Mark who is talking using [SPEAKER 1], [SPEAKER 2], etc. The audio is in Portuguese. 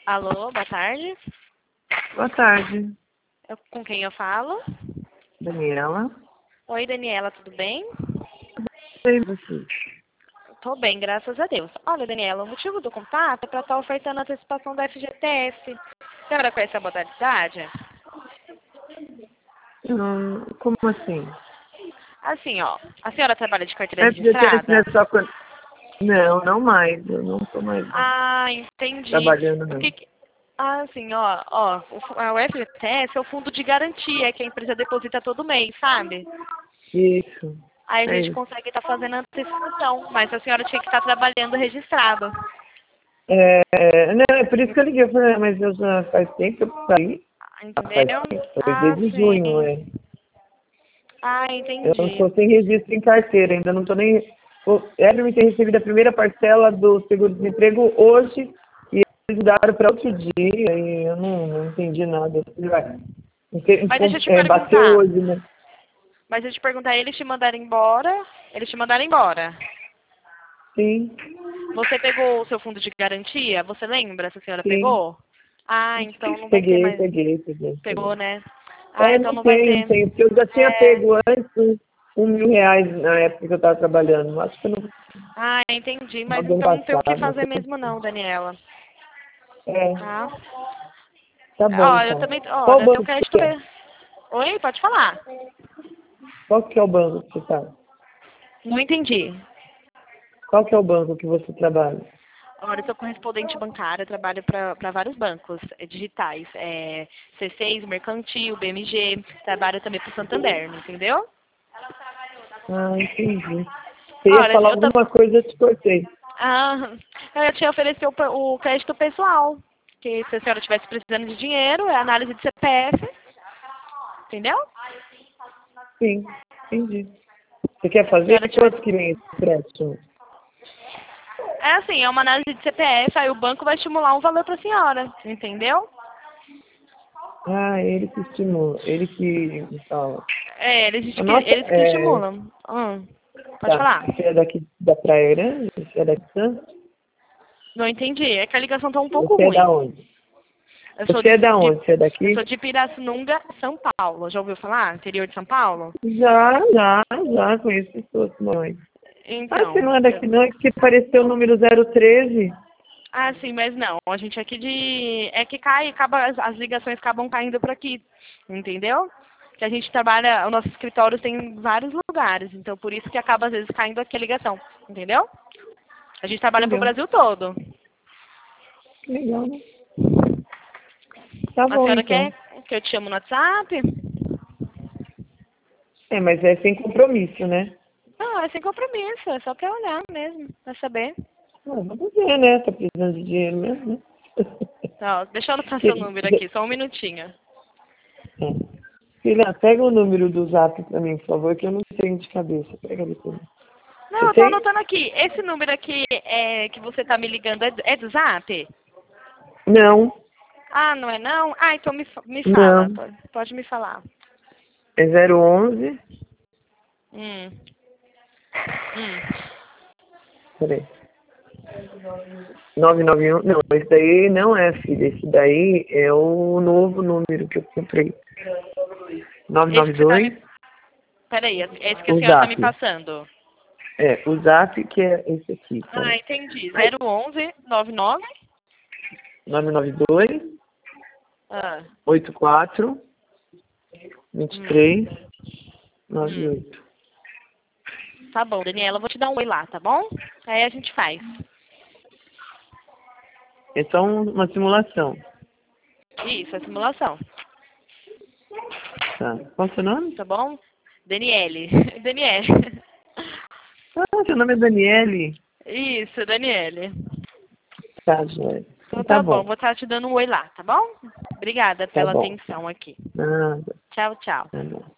[SPEAKER 1] Alô, boa tarde.
[SPEAKER 2] Boa tarde,
[SPEAKER 1] Com quem eu falo?
[SPEAKER 2] Daniela.
[SPEAKER 1] Oi, Daniela, tudo bem?
[SPEAKER 2] E você?
[SPEAKER 1] Tô bem, graças a Deus. Olha, Daniela, o motivo do contato é para estar ofertando a antecipação da FGTS. A senhora conhece a modalidade?
[SPEAKER 2] Como assim?
[SPEAKER 1] Assim, ó, a senhora trabalha de carteira
[SPEAKER 2] FGTS não
[SPEAKER 1] registrada?
[SPEAKER 2] é só quando... Não, não mais. Eu não estou mais
[SPEAKER 1] Ah, entendi.
[SPEAKER 2] trabalhando,
[SPEAKER 1] O
[SPEAKER 2] não.
[SPEAKER 1] que que... Ah, assim, o FGTS é o fundo de garantia que a empresa deposita todo mês, sabe?
[SPEAKER 2] Isso,
[SPEAKER 1] Aí a
[SPEAKER 2] é
[SPEAKER 1] gente
[SPEAKER 2] isso.
[SPEAKER 1] consegue estar fazendo a antecipação, mas a senhora tinha que estar trabalhando registrado.
[SPEAKER 2] Não, é por isso que eu liguei. Eu falei, mas eu já faz tempo que eu saí. Faz
[SPEAKER 1] Entendeu?
[SPEAKER 2] tempo, foi
[SPEAKER 1] Ah,
[SPEAKER 2] desde junho,
[SPEAKER 1] sim.
[SPEAKER 2] Eu não
[SPEAKER 1] Entendi.
[SPEAKER 2] estou sem registro em carteira, ainda não estou nem... Era me ter recebido a primeira parcela do seguro-desemprego hoje e eles mudaram para outro dia e eu não entendi nada.
[SPEAKER 1] Mas deixa eu te
[SPEAKER 2] Bateu
[SPEAKER 1] perguntar.
[SPEAKER 2] hoje, né?
[SPEAKER 1] Mas deixa eu te perguntar, eles te mandaram embora? Eles te mandaram embora.
[SPEAKER 2] Sim,
[SPEAKER 1] Você pegou o seu fundo de garantia? Você lembra se a senhora
[SPEAKER 2] sim.
[SPEAKER 1] pegou? Ah, então não vai ter
[SPEAKER 2] Peguei,
[SPEAKER 1] mais.
[SPEAKER 2] peguei, peguei,
[SPEAKER 1] Pegou,
[SPEAKER 2] peguei.
[SPEAKER 1] né? Ah, então
[SPEAKER 2] Não
[SPEAKER 1] não vai
[SPEAKER 2] tenho,
[SPEAKER 1] ter.
[SPEAKER 2] não tenho, porque eu já tinha
[SPEAKER 1] É...
[SPEAKER 2] pego antes R$ 1.000 na época que eu estava trabalhando. Acho que no
[SPEAKER 1] Ah, entendi.
[SPEAKER 2] final
[SPEAKER 1] Mas
[SPEAKER 2] do ano
[SPEAKER 1] então não tem o que
[SPEAKER 2] passado.
[SPEAKER 1] fazer mesmo não, Daniela.
[SPEAKER 2] É,
[SPEAKER 1] Tá?
[SPEAKER 2] tá bom
[SPEAKER 1] Ó, eu
[SPEAKER 2] então.
[SPEAKER 1] também.
[SPEAKER 2] Qual
[SPEAKER 1] Olha, teu
[SPEAKER 2] banco que
[SPEAKER 1] crédito.
[SPEAKER 2] você é?
[SPEAKER 1] Oi, pode falar.
[SPEAKER 2] Qual que é o banco que você está?
[SPEAKER 1] Não entendi.
[SPEAKER 2] Qual que é o banco que você trabalha?
[SPEAKER 1] Olha, eu sou correspondente bancária, trabalho para vários bancos digitais. C6, Mercantil, BMG, trabalho também para o Santander, entendeu?
[SPEAKER 2] Ah, entendi. Você ia
[SPEAKER 1] Olha,
[SPEAKER 2] falar alguma coisa, eu te cortei.
[SPEAKER 1] ah, eu ia te oferecer o crédito pessoal, que se a senhora estivesse precisando de dinheiro, é análise de CPF, entendeu?
[SPEAKER 2] Sim, entendi. Você quer
[SPEAKER 1] Se a
[SPEAKER 2] fazer?
[SPEAKER 1] senhora tivesse...
[SPEAKER 2] Quanto que vem esse crédito?
[SPEAKER 1] É assim, é uma análise de CPF, aí o banco vai estimular um valor para a senhora, entendeu?
[SPEAKER 2] Ah, ele que estimula, ele que fala.
[SPEAKER 1] É, eles,
[SPEAKER 2] A
[SPEAKER 1] que,
[SPEAKER 2] nossa,
[SPEAKER 1] eles que estimulam. Pode
[SPEAKER 2] tá,
[SPEAKER 1] falar.
[SPEAKER 2] você é daqui da Praia Grande? Você é daqui de Santos?
[SPEAKER 1] Não entendi, é que a ligação tá um pouco
[SPEAKER 2] Você é da
[SPEAKER 1] ruim.
[SPEAKER 2] onde?
[SPEAKER 1] Eu sou
[SPEAKER 2] Você é da onde? Você é
[SPEAKER 1] eu
[SPEAKER 2] daqui?
[SPEAKER 1] sou de Pirassununga, São Paulo. Já ouviu falar? Interior de São Paulo?
[SPEAKER 2] Já conheço pessoas que moram aí. Ah, você
[SPEAKER 1] Então,
[SPEAKER 2] não é daqui não, é que apareceu o número 013.
[SPEAKER 1] sim, mas não. A gente aqui de... É que cai, acaba, as ligações acabam caindo por aqui, entendeu? Que a gente trabalha, o nosso escritório tem em vários lugares, então por isso que acaba às vezes caindo aqui a ligação, entendeu? A gente trabalha pro
[SPEAKER 2] Entendeu?
[SPEAKER 1] Brasil todo.
[SPEAKER 2] Que legal, né? Tá
[SPEAKER 1] A
[SPEAKER 2] bom,
[SPEAKER 1] senhora
[SPEAKER 2] então.
[SPEAKER 1] quer que eu te chamo no WhatsApp?
[SPEAKER 2] É, mas é sem compromisso, né?
[SPEAKER 1] Não, é sem compromisso, é só pra olhar mesmo, pra saber.
[SPEAKER 2] Ah, vamos ver, né? Tá precisando de dinheiro mesmo, né?
[SPEAKER 1] Tá, deixa eu anotar seu
[SPEAKER 2] Que-
[SPEAKER 1] número aqui, só um minutinho.
[SPEAKER 2] É. Filha, pega o número do zap pra mim, por favor, que eu não tenho de cabeça. Pega ali pra mim.
[SPEAKER 1] Não,
[SPEAKER 2] Você
[SPEAKER 1] eu tô
[SPEAKER 2] tem?
[SPEAKER 1] anotando aqui. Esse número aqui que você tá me ligando é do Zap?
[SPEAKER 2] Não,
[SPEAKER 1] Ah, não é não? Ah, então me fala.
[SPEAKER 2] não.
[SPEAKER 1] Pode me falar.
[SPEAKER 2] É 011.
[SPEAKER 1] Hum. Hum.
[SPEAKER 2] Peraí. 991. Não, esse daí não é, filha. Esse daí é o novo número que eu comprei.
[SPEAKER 1] Esse que você tá me...
[SPEAKER 2] 992.
[SPEAKER 1] Peraí, esse que a
[SPEAKER 2] O
[SPEAKER 1] senhora tá me
[SPEAKER 2] zap.
[SPEAKER 1] passando.
[SPEAKER 2] É, o zap que é esse aqui.
[SPEAKER 1] Ah,
[SPEAKER 2] Peraí.
[SPEAKER 1] entendi.
[SPEAKER 2] Ai,
[SPEAKER 1] 011 99
[SPEAKER 2] 992
[SPEAKER 1] Ah.
[SPEAKER 2] 84
[SPEAKER 1] Hum.
[SPEAKER 2] 23
[SPEAKER 1] Hum.
[SPEAKER 2] 98.
[SPEAKER 1] Tá bom, Daniela, eu vou te dar um oi lá, tá bom? Aí a gente faz.
[SPEAKER 2] É só uma simulação.
[SPEAKER 1] Isso, é simulação.
[SPEAKER 2] Tá. Qual é o seu nome?
[SPEAKER 1] Tá bom? Daniele. Daniele.
[SPEAKER 2] Ah, seu nome é Daniele.
[SPEAKER 1] Isso, Daniele.
[SPEAKER 2] Tá, joia.
[SPEAKER 1] Então
[SPEAKER 2] Então tá
[SPEAKER 1] tá bom,
[SPEAKER 2] bom.
[SPEAKER 1] vou estar te dando um oi lá, tá bom? Obrigada
[SPEAKER 2] Tá
[SPEAKER 1] pela
[SPEAKER 2] bom.
[SPEAKER 1] atenção aqui.
[SPEAKER 2] Nada.
[SPEAKER 1] Tchau, tchau.
[SPEAKER 2] Nada.